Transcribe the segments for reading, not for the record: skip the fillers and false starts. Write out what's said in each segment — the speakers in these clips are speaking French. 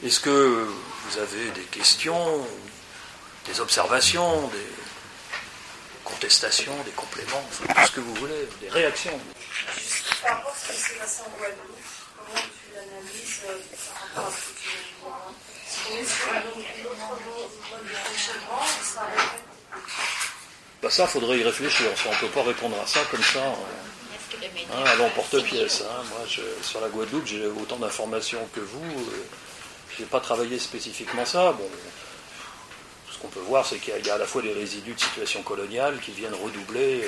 Est-ce que vous avez des questions, des observations, des contestations, des compléments, enfin, tout ce que vous voulez, des réactions? Par rapport à ce qui s'est passé en Guadeloupe, comment tu l'analyses par rapport à ce que tu viens de voir? On est sur un autre mode de fonctionnement, ça répète. Ça, il faudrait y réfléchir. On ne peut pas répondre à ça comme ça, à l'emporte-pièce. Moi, sur la Guadeloupe, j'ai autant d'informations que vous. Je n'ai pas travaillé spécifiquement ça. Bon, ce qu'on peut voir, c'est qu'il y a à la fois des résidus de situation coloniale qui viennent redoubler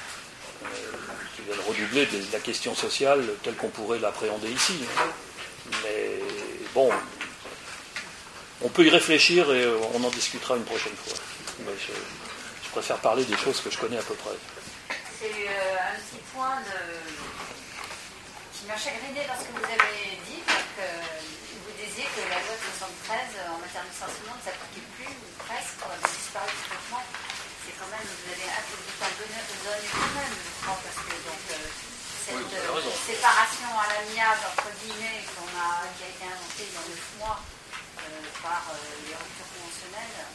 de la question sociale telle qu'on pourrait l'appréhender ici. Mais bon, on peut y réfléchir et on en discutera une prochaine fois. Mais je préfère parler des choses que je connais à peu près. C'est un petit point qui m'a chagriné dans ce que vous avez dit, que vous disiez que la loi de 73 en matière de licenciement ne s'appliquait plus, ou presque, ou avait disparu complètement. C'est quand même, vous avez un peu de temps donné quand même, je crois, parce que donc, cette séparation à l'amiable, entre guillemets, qui a été inventée il y a 9 mois par les ruptures conventionnelles,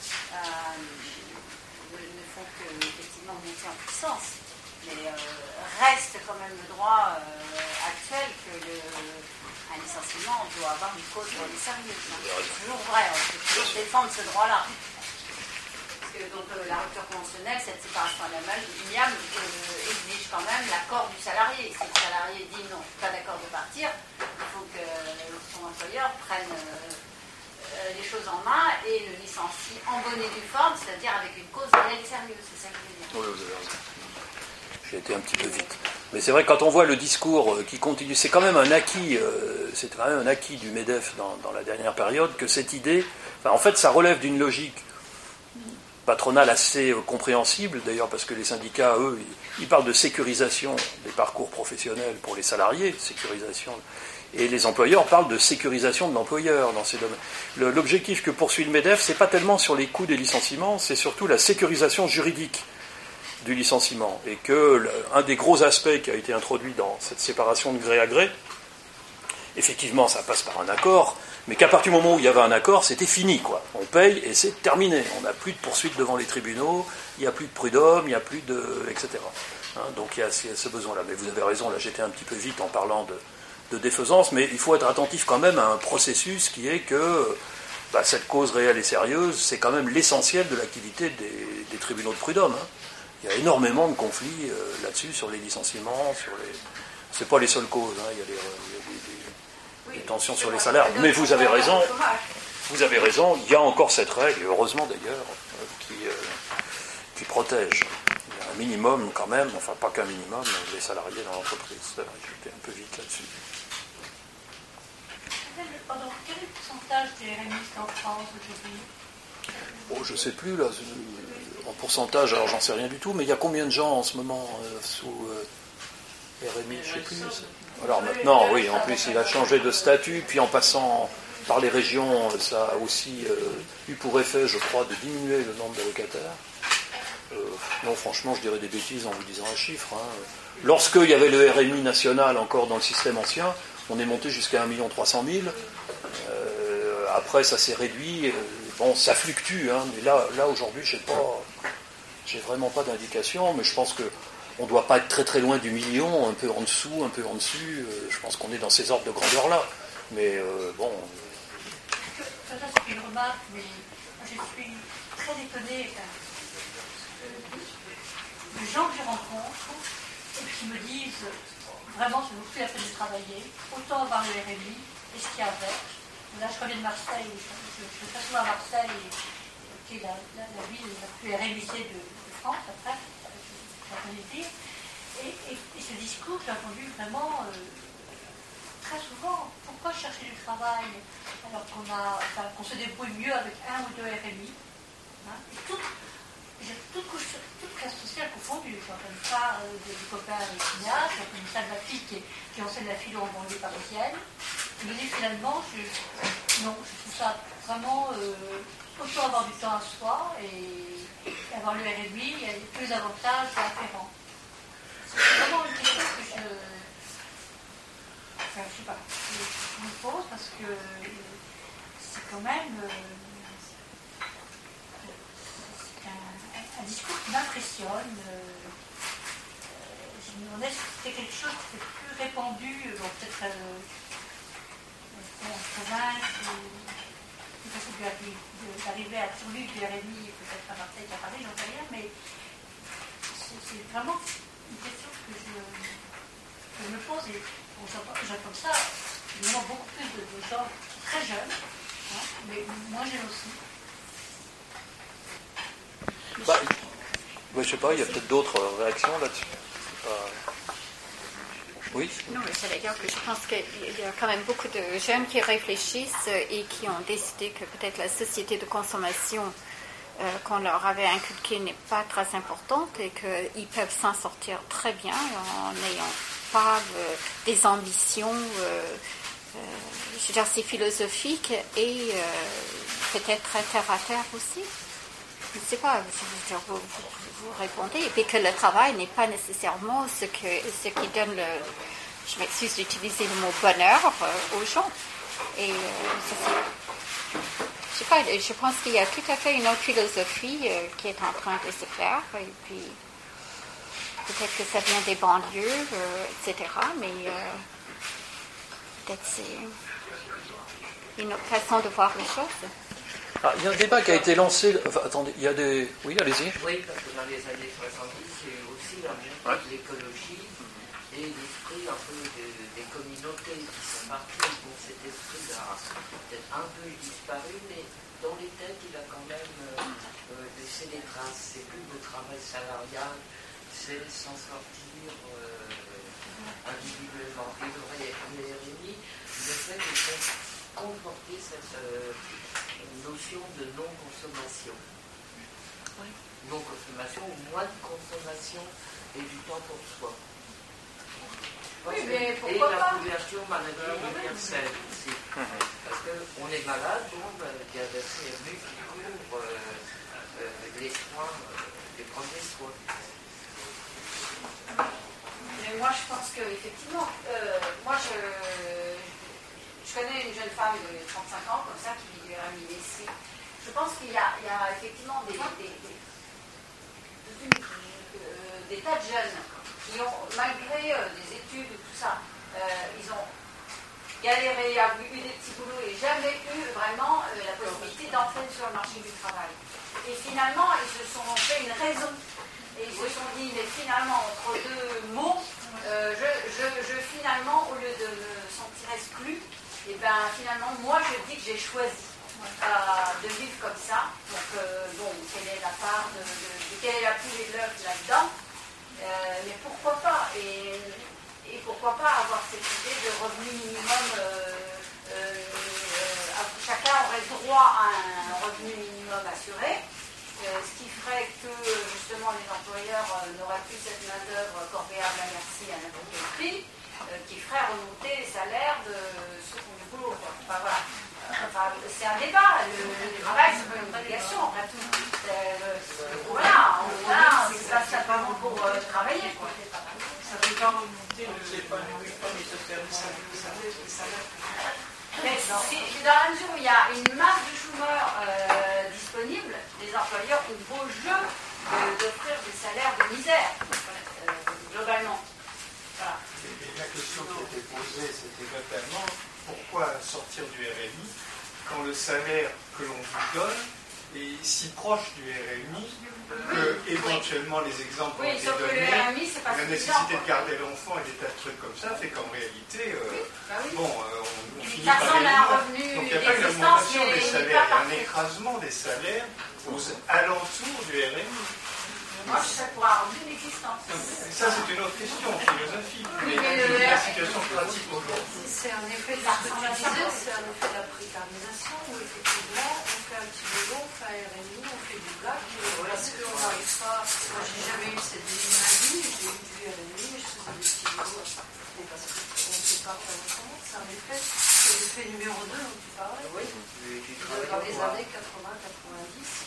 ne font qu'effectivement monter en puissance. Mais reste quand même le droit actuel que un licenciement doit avoir une cause pour les sérieux. C'est toujours vrai, on peut toujours défendre ce droit-là. Parce que donc, la rupture conventionnelle, cette séparation à l'amiable, exige quand même l'accord du salarié. Si le salarié dit non, je ne suis pas d'accord de partir, il faut que son employeur prenne les choses en main et le licencie en bonne et due forme, c'est-à-dire avec une cause réelle et sérieuse. C'est ça que je veux dire. Oui, vous avez raison. J'ai été un petit peu vite. Mais c'est vrai que quand on voit le discours qui continue, c'est quand même un acquis, du MEDEF dans la dernière période, que cette idée, en fait, ça relève d'une logique patronale assez compréhensible, d'ailleurs parce que les syndicats, eux, ils parlent de sécurisation des parcours professionnels pour les salariés, sécurisation, et les employeurs parlent de sécurisation de l'employeur dans ces domaines. L'objectif que poursuit le MEDEF, c'est pas tellement sur les coûts des licenciements, c'est surtout la sécurisation juridique du licenciement, et que un des gros aspects qui a été introduit dans cette séparation de gré à gré, effectivement ça passe par un accord, mais qu'à partir du moment où il y avait un accord, c'était fini, quoi. On paye et c'est terminé. On n'a plus de poursuites devant les tribunaux, il n'y a plus de prud'homme, il n'y a plus de... etc. Donc il y a ce besoin-là. Mais vous avez raison, là j'étais un petit peu vite en parlant de défaisance, mais il faut être attentif quand même à un processus qui est que cette cause réelle et sérieuse, c'est quand même l'essentiel de l'activité des tribunaux de prud'homme. Il y a énormément de conflits là-dessus, sur les licenciements, c'est pas les seules causes, il y a des tensions sur les salaires. Mais vous avez raison, il y a encore cette règle, et heureusement d'ailleurs, qui protège. Il y a un minimum quand même, enfin pas qu'un minimum, les salariés dans l'entreprise. C'est vrai, j'étais un peu vite là-dessus. Quel est le pourcentage des RMistes en France aujourd'hui? Je ne sais plus, là, en pourcentage, alors j'en sais rien du tout, mais il y a combien de gens en ce moment sous RMI, je ne sais plus. Alors maintenant, oui, en plus il a changé de statut, puis en passant par les régions, ça a aussi eu pour effet, je crois, de diminuer le nombre d'allocataires. Non, franchement, je dirais des bêtises en vous disant un chiffre. Lorsqu'il y avait le RMI national encore dans le système ancien, on est monté jusqu'à 1 300 000. Après, ça s'est réduit. Bon, ça fluctue, mais là aujourd'hui, j'ai vraiment pas d'indication, mais je pense qu'on ne doit pas être très très loin du million, un peu en dessous, un peu en dessus. Je pense qu'on est dans ces ordres de grandeur-là. Mais bon... Ça, c'est une remarque, mais je suis très étonnée des gens que je rencontre et qui me disent vraiment, ça vaut plus la peine de travailler, autant avoir le RMI et ce qu'il y a avec. Là, je reviens de Marseille, je vais très souvent à Marseille, qui est la ville la plus RMisée de France, après, ça peut le dire. Et ce discours, j'ai entendu vraiment très souvent. Pourquoi chercher du travail alors qu'on se débrouille mieux avec 1 ou 2 RMI, toute classe sociale confondue. J'entends pas des copains cinéastes, j'entends ça de ma fille qui enseigne la philo en banlieue parisienne. Je me dis finalement, je trouve ça vraiment autant avoir du temps à soi et avoir le RMI, il y a plus d'avantages afférents. C'est vraiment une question que je sais pas, je me pose parce que même, c'est un discours qui m'impressionne. Je me demandais si c'était quelque chose qui était plus répandu, bon, peut-être en province, plus facile d'arriver à Turlu, du RMI, peut-être à Marseille, à Paris, j'en sais rien, mais c'est vraiment une question que je me pose, et j'entends ça, évidemment beaucoup plus de gens très jeunes, hein, mais moins jeunes aussi. Je sais pas, il y a peut-être d'autres réactions là-dessus. Oui. Non, mais j'allais dire que je pense qu'il y a quand même beaucoup de jeunes qui réfléchissent et qui ont décidé que peut-être la société de consommation qu'on leur avait inculquée n'est pas très importante et qu'ils peuvent s'en sortir très bien en n'ayant pas des ambitions, je veux dire, c'est philosophique et peut-être très terre à terre aussi. Je ne sais pas, vous répondez, et puis que le travail n'est pas nécessairement ce qui donne je m'excuse d'utiliser le mot bonheur aux gens. Et je sais pas, je pense qu'il y a tout à fait une autre philosophie qui est en train de se faire, et puis peut-être que ça vient des banlieues, etc., mais peut-être c'est une autre façon de voir les choses. Ah, il y a un débat qui a été lancé. Enfin, attendez, il y a des. Oui, allez-y. Oui, parce que dans les années 70, il y a eu aussi la montée de l'écologie et l'esprit un peu des communautés qui sont parties. Bon, cet esprit a peut-être un peu disparu, mais dans les têtes, il a quand même laissé des traces. C'est plus le travail salarial, c'est s'en sortir individuellement. Et le RMI, le fait de comporter cette notion de non-consommation. Oui. Non-consommation ou moins de consommation et du temps pour soi. Oui, mais et la couverture maladie universelle aussi. Parce qu'on est malade, bon, il y a des CMU qui couvrent les soins, les premiers soins. Mais moi, je pense qu'effectivement, moi, je connais une jeune femme de 35 ans, comme ça, qui vit du RMI ici. Je pense qu'il y a effectivement des tas de jeunes qui ont, malgré des études et tout ça, ils ont galéré, eu des petits boulots et jamais eu vraiment la possibilité d'entrer sur le marché du travail. Et finalement, ils se sont fait une raison. Et ils se sont dit, mais finalement, entre deux mots, finalement, au lieu de me sentir exclu, et bien finalement, moi je dis que j'ai choisi de vivre comme ça. Donc, bon, quelle est la part quelle est la poule et de l'œuf là-dedans, mais pourquoi pas, et pourquoi pas avoir cette idée de revenu minimum, chacun aurait droit à un revenu minimum assuré, ce qui ferait que justement les employeurs n'auraient plus cette main-d'œuvre corvéable à merci à n'importe quel prix, qui ferait remonter les salaires de ceux qui ont du boulot. Enfin, voilà. C'est un débat. Le travail, c'est pas une obligation, après tout. Voilà, c'est pas simplement pour travailler. Quoi. Ça ne peut pas remonter l'épanouissement des services des salaires. Mais dans la mesure où il y a une masse de chômeurs disponibles, les employeurs ont beau jeu d'offrir des salaires de misère, globalement. Voilà. Et la question qui a été posée, c'était notamment pourquoi sortir du RMI quand le salaire que l'on vous donne est si proche du RMI que éventuellement les exemples ont été donnés, la nécessité de garder l'enfant et des tas de trucs comme ça fait qu'en réalité, on finit par les. Donc il n'y a pas une augmentation des salaires, il y a un écrasement des salaires aux alentours du RMI. Moi, je serais pour un revenu d'existence. Ça, c'est une autre question philosophique, mais la situation pratique aujourd'hui. C'est un effet de la précarisation où effectivement on fait un petit boulot, on fait un RMI, on fait du black, parce qu'on n'arrive pas. Moi, j'ai jamais eu cette vie, j'ai eu du RMI, mais je faisais des petits boulots. Mais parce qu'on ne sait pas faire autrement, c'est un effet, c'est l'effet numéro 2 dont tu parlais. Oui, dans les années 80-90.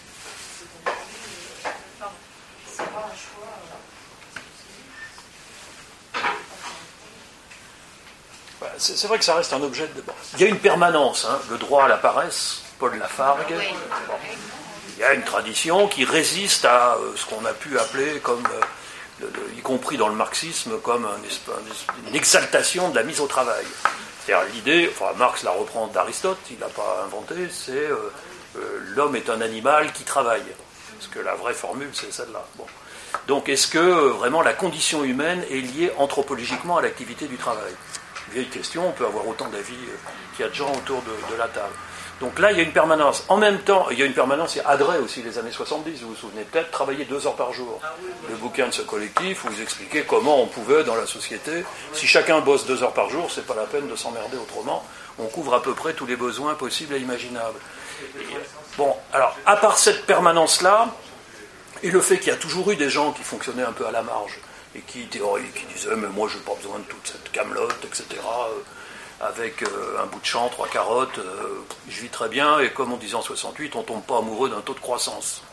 C'est pas un choix. c'est vrai que ça reste un objet de débat. Il y a une permanence, hein, le droit à la paresse, Paul Lafargue. Bon. Il y a une tradition qui résiste à ce qu'on a pu appeler, comme, y compris dans le marxisme, comme une exaltation de la mise au travail. C'est-à-dire l'idée, enfin Marx la reprend d'Aristote, il n'a pas inventé, c'est l'homme est un animal qui travaille. Parce que la vraie formule, c'est celle-là. Bon. Donc est-ce que vraiment la condition humaine est liée anthropologiquement à l'activité du travail? Vieille question, on peut avoir autant d'avis qu'il y a de gens autour de la table. Donc là, il y a une permanence. En même temps, il y a une permanence, il y a Adret aussi, les années 70, vous vous souvenez peut-être, travailler 2 heures par jour. Le bouquin de ce collectif où vous expliquez comment on pouvait, dans la société, si chacun bosse 2 heures par jour, c'est pas la peine de s'emmerder autrement, on couvre à peu près tous les besoins possibles et imaginables. Bon, alors, à part cette permanence-là, et le fait qu'il y a toujours eu des gens qui fonctionnaient un peu à la marge, et qui disaient, mais moi, je n'ai pas besoin de toute cette camelote, etc., avec un bout de champ, 3 carottes, je vis très bien, et comme on disait en 68, on ne tombe pas amoureux d'un taux de croissance.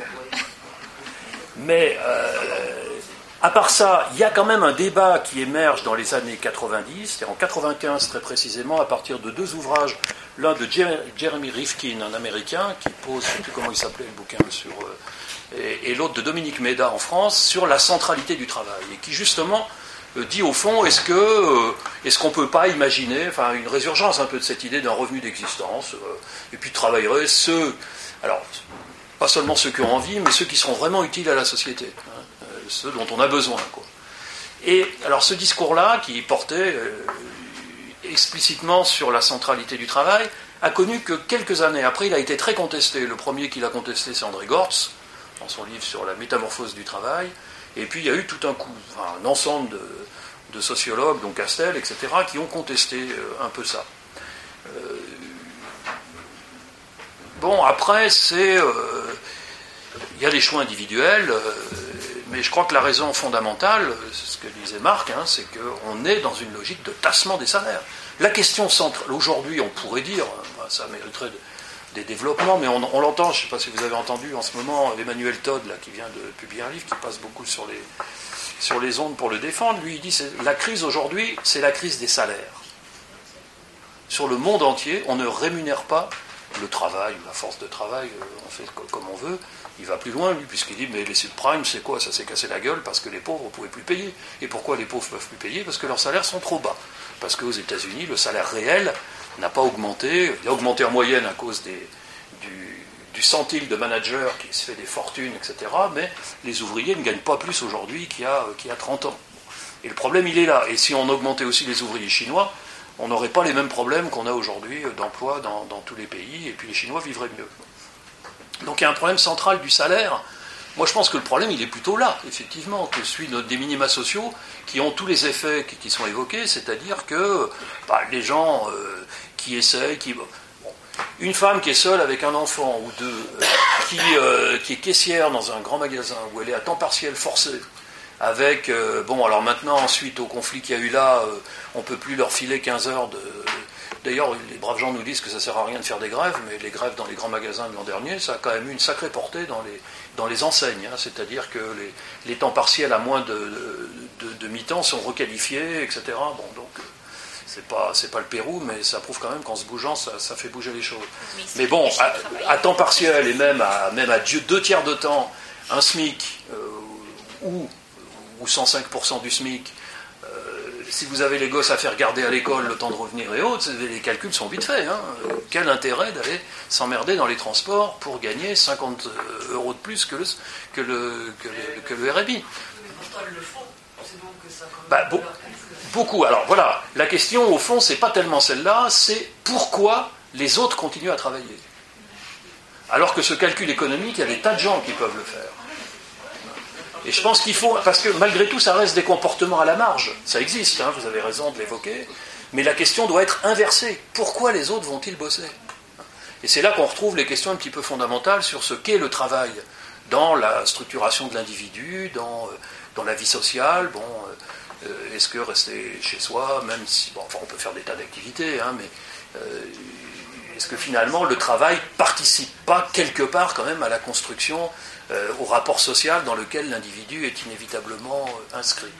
Mais, à part ça, il y a quand même un débat qui émerge dans les années 90, et en 95 très précisément, à partir de 2 ouvrages, l'un de Jeremy Rifkin, un Américain, qui pose, je ne sais plus comment il s'appelait le bouquin, et l'autre de Dominique Méda en France, sur la centralité du travail, et qui justement dit au fond, est-ce qu'on ne peut pas imaginer une résurgence un peu de cette idée d'un revenu d'existence, et puis travaillerait ceux, alors pas seulement ceux qui ont envie, mais ceux qui seront vraiment utiles à la société, hein, ceux dont on a besoin, quoi. Et alors ce discours-là, qui portait explicitement sur la centralité du travail, a connu que quelques années après, il a été très contesté. Le premier qui l'a contesté, c'est André Gortz, dans son livre sur la métamorphose du travail. Et puis il y a eu tout un ensemble de sociologues, dont Castel, etc., qui ont contesté un peu ça. Bon, après, il y a des choix individuels, mais je crois que la raison fondamentale, c'est ce que disait Marc, hein, c'est qu'on est dans une logique de tassement des salaires. La question centrale, aujourd'hui, on pourrait dire, ça mériterait des développements, mais on l'entend, je ne sais pas si vous avez entendu en ce moment, Emmanuel Todd, là, qui vient de publier un livre, qui passe beaucoup sur les ondes pour le défendre, lui, il dit la crise aujourd'hui, c'est la crise des salaires. Sur le monde entier, on ne rémunère pas le travail, la force de travail, on fait comme on veut. Il va plus loin, lui, puisqu'il dit, mais les subprimes, c'est quoi? Ça s'est cassé la gueule parce que les pauvres ne pouvaient plus payer. Et pourquoi les pauvres ne peuvent plus payer? Parce que leurs salaires sont trop bas. Parce qu'aux États-Unis, le salaire réel n'a pas augmenté. Il a augmenté en moyenne à cause du centile de manager qui se fait des fortunes, etc. Mais les ouvriers ne gagnent pas plus aujourd'hui qu'il y a 30 ans. Et le problème, il est là. Et si on augmentait aussi les ouvriers chinois, on n'aurait pas les mêmes problèmes qu'on a aujourd'hui d'emploi dans tous les pays, et puis les Chinois vivraient mieux. Donc il y a un problème central du salaire. Moi je pense que le problème il est plutôt là, effectivement, que celui des minima sociaux qui ont tous les effets qui sont évoqués, c'est-à-dire que les gens qui essayent, une femme qui est seule avec un enfant ou deux, qui est caissière dans un grand magasin où elle est à temps partiel forcé, avec, alors maintenant, suite au conflit qu'il y a eu là, on ne peut plus leur filer 15 heures de... D'ailleurs, les braves gens nous disent que ça ne sert à rien de faire des grèves, mais les grèves dans les grands magasins de l'an dernier, ça a quand même eu une sacrée portée dans les enseignes, hein, c'est-à-dire que les temps partiels à moins de mi-temps sont requalifiés, etc. Bon, donc, c'est pas le Pérou, mais ça prouve quand même qu'en se bougeant, ça fait bouger les choses. Mais bon, à temps partiel, et même à 2 tiers de temps, un SMIC, ou 105% du SMIC, si vous avez les gosses à faire garder à l'école le temps de revenir et autres, les calculs sont vite faits. Hein. Quel intérêt d'aller s'emmerder dans les transports pour gagner 50 € de plus que le RMI? Beaucoup. Alors voilà, la question au fond, c'est pas tellement celle-là, c'est pourquoi les autres continuent à travailler. Alors que ce calcul économique, il y a des tas de gens qui peuvent le faire. Et je pense qu'il faut, parce que malgré tout, ça reste des comportements à la marge. Ça existe, hein, vous avez raison de l'évoquer. Mais la question doit être inversée. Pourquoi les autres vont-ils bosser? Et c'est là qu'on retrouve les questions un petit peu fondamentales sur ce qu'est le travail dans la structuration de l'individu, dans la vie sociale. Est-ce que rester chez soi, même si... on peut faire des tas d'activités, hein, mais... est-ce que finalement le travail participe pas quelque part quand même à la construction, au rapport social dans lequel l'individu est inévitablement inscrit?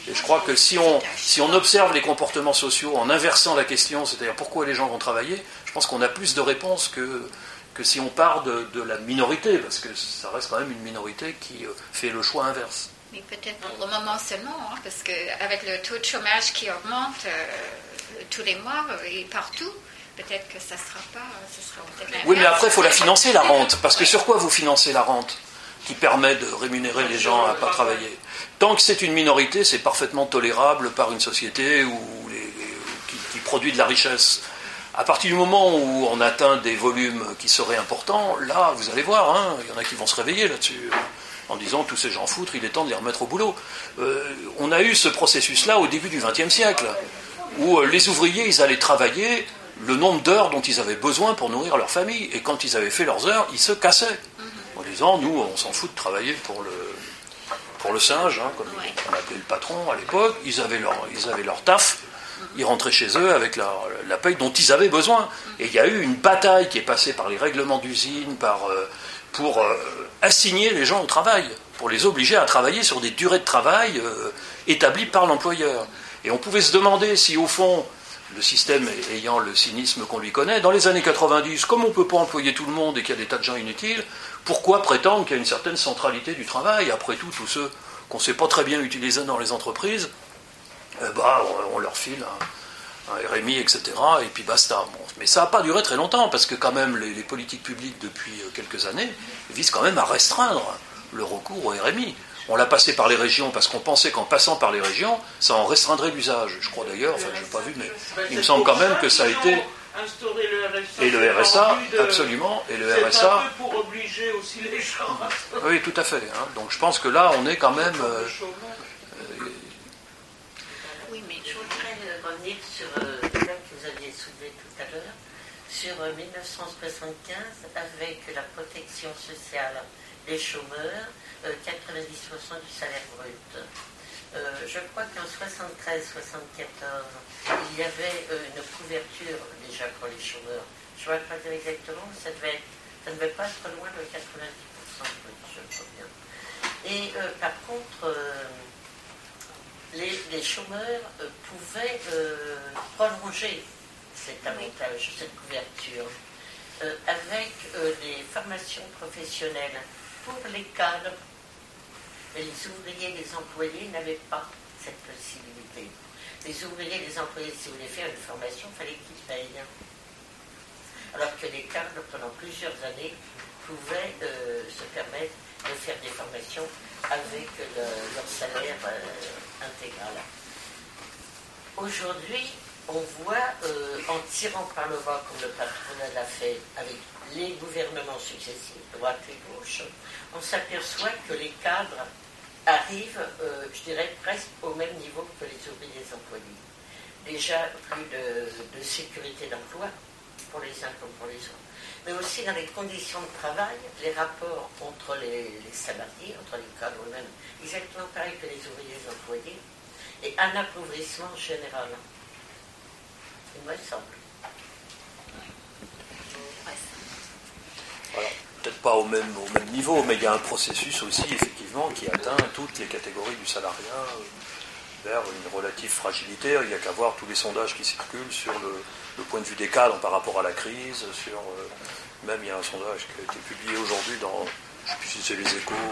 Et je crois que si on observe les comportements sociaux en inversant la question, c'est-à-dire pourquoi les gens vont travailler, je pense qu'on a plus de réponses que si on part de la minorité, parce que ça reste quand même une minorité qui fait le choix inverse. Mais peut-être pour le moment seulement, hein, parce qu'avec le taux de chômage qui augmente tous les mois et partout, peut-être que ça sera peut-être l'inverse. Oui, mais après, il faut la financer, la rente. Parce que sur quoi vous financez la rente qui permet de rémunérer les gens à ne pas travailler? Tant que c'est une minorité, c'est parfaitement tolérable par une société qui produit de la richesse. À partir du moment où on atteint des volumes qui seraient importants, là, vous allez voir, hein, il y en a qui vont se réveiller là-dessus, en disant tous ces gens foutres, il est temps de les remettre au boulot. On a eu ce processus-là au début du XXe siècle, où les ouvriers, ils allaient travailler le nombre d'heures dont ils avaient besoin pour nourrir leur famille. Et quand ils avaient fait leurs heures, ils se cassaient, en disant, nous, on s'en fout de travailler pour le singe, hein, comme on appelait le patron à l'époque, ils avaient leur taf, ils rentraient chez eux avec la paye dont ils avaient besoin. Et il y a eu une bataille qui est passée par les règlements d'usine, pour assigner les gens au travail, pour les obliger à travailler sur des durées de travail établies par l'employeur. Et on pouvait se demander si, au fond, le système ayant le cynisme qu'on lui connaît, dans les années 90, comme on ne peut pas employer tout le monde et qu'il y a des tas de gens inutiles, pourquoi prétendre qu'il y a une certaine centralité du travail? Après tout, tous ceux qu'on ne sait pas très bien utiliser dans les entreprises, on leur file un RMI, etc., et puis basta. Bon, mais ça n'a pas duré très longtemps, parce que quand même, les politiques publiques, depuis quelques années, visent quand même à restreindre le recours au RMI. On l'a passé par les régions, parce qu'on pensait qu'en passant par les régions, ça en restreindrait l'usage. Je crois d'ailleurs, enfin, je n'ai pas vu, mais il me semble quand même que ça a été... Instaurer le RSA. Et le RSA, absolument, et le RSA... C'est un peu pour obliger aussi les gens. Oui, tout à fait. Hein. Donc je pense que là, on est quand même... Oui, mais je voudrais revenir sur le thème que vous aviez soulevé tout à l'heure, sur 1975, avec la protection sociale des chômeurs, 90% du salaire brut. Je crois qu'en 73-74, il y avait une couverture déjà pour les chômeurs. Je ne me rappelle pas exactement, mais ça ne devait pas être loin de 90%, je crois bien. Et par contre, les chômeurs pouvaient prolonger cet avantage, cette couverture, avec des formations professionnelles pour les cadres. Mais les ouvriers, les employés n'avaient pas cette possibilité. Les ouvriers, les employés, si vous voulez faire une formation, il fallait qu'ils payent. Alors que les cadres, pendant plusieurs années, pouvaient se permettre de faire des formations avec leur salaire intégral. Aujourd'hui, on voit, en tirant par le bas, comme le patronat l'a fait avec les gouvernements successifs, droite et gauche, on s'aperçoit que les cadres arrivent, je dirais, presque au même niveau que les ouvriers employés. Déjà, plus de sécurité d'emploi pour les uns comme pour les autres, mais aussi dans les conditions de travail, les rapports entre les salariés, entre les cadres eux-mêmes, exactement pareil que les ouvriers employés, et un appauvrissement général. Il me semble. Voilà. Peut-être pas au même niveau, mais il y a un processus aussi, effectivement, qui atteint toutes les catégories du salariat vers une relative fragilité. Il n'y a qu'à voir tous les sondages qui circulent sur le point de vue des cadres par rapport à la crise, même il y a un sondage qui a été publié aujourd'hui dans, je ne sais plus si c'est les Échos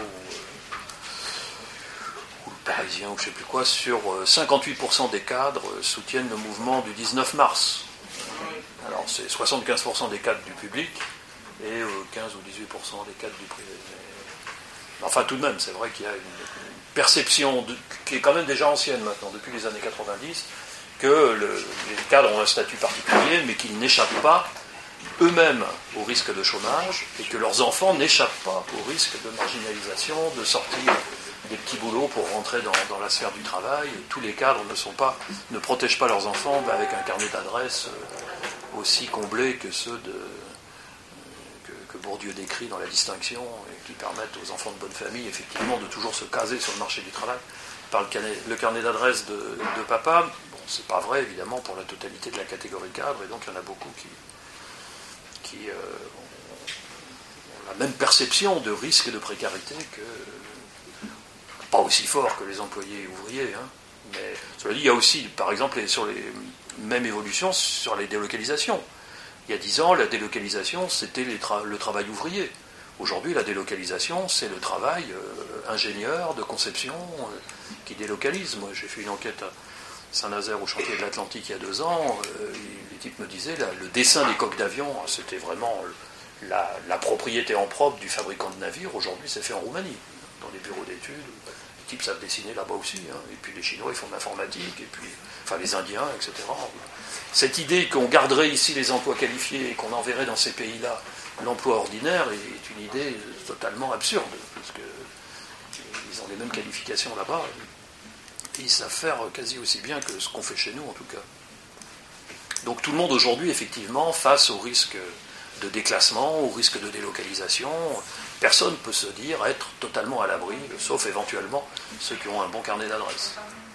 ou le Parisien ou je ne sais plus quoi, sur 58% des cadres soutiennent le mouvement du 19 mars. Alors c'est 75% des cadres du public, et 15 ou 18% des cadres du privé. Mais enfin, tout de même, c'est vrai qu'il y a une perception qui est quand même déjà ancienne maintenant, depuis les années 90, que les cadres ont un statut particulier, mais qu'ils n'échappent pas eux-mêmes au risque de chômage, et que leurs enfants n'échappent pas au risque de marginalisation, de sortir des petits boulots pour rentrer dans la sphère du travail. Et tous les cadres ne protègent pas leurs enfants avec un carnet d'adresses aussi comblé que ceux que Bourdieu décrit dans La Distinction, et qui permettent aux enfants de bonne famille, effectivement, de toujours se caser sur le marché du travail. Par le carnet d'adresse de papa, bon, c'est pas vrai, évidemment, pour la totalité de la catégorie cadre, et donc il y en a beaucoup qui ont la même perception de risque et de précarité que, pas aussi fort que les employés ouvriers, hein, Mais cela dit, il y a aussi, par exemple, sur les mêmes évolutions sur les délocalisations. Il y a 10 ans, la délocalisation, c'était le travail ouvrier. Aujourd'hui, la délocalisation, c'est le travail ingénieur de conception qui délocalise. Moi, j'ai fait une enquête à Saint-Nazaire au chantier de l'Atlantique il y a 2 ans. Les types me disaient, le dessin des coques d'avion, c'était vraiment la propriété en propre du fabricant de navires. Aujourd'hui, c'est fait en Roumanie, dans les bureaux d'études. Les types savent dessiner là-bas aussi. Et puis les Chinois, ils font de l'informatique. Et puis, enfin, les Indiens, etc. Cette idée qu'on garderait ici les emplois qualifiés et qu'on enverrait dans ces pays-là l'emploi ordinaire est une idée totalement absurde, parce qu'ils ont les mêmes qualifications là-bas, et ils savent faire quasi aussi bien que ce qu'on fait chez nous, en tout cas. Donc tout le monde aujourd'hui, effectivement, face au risque de déclassement, au risque de délocalisation, personne ne peut se dire être totalement à l'abri, sauf éventuellement ceux qui ont un bon carnet d'adresses.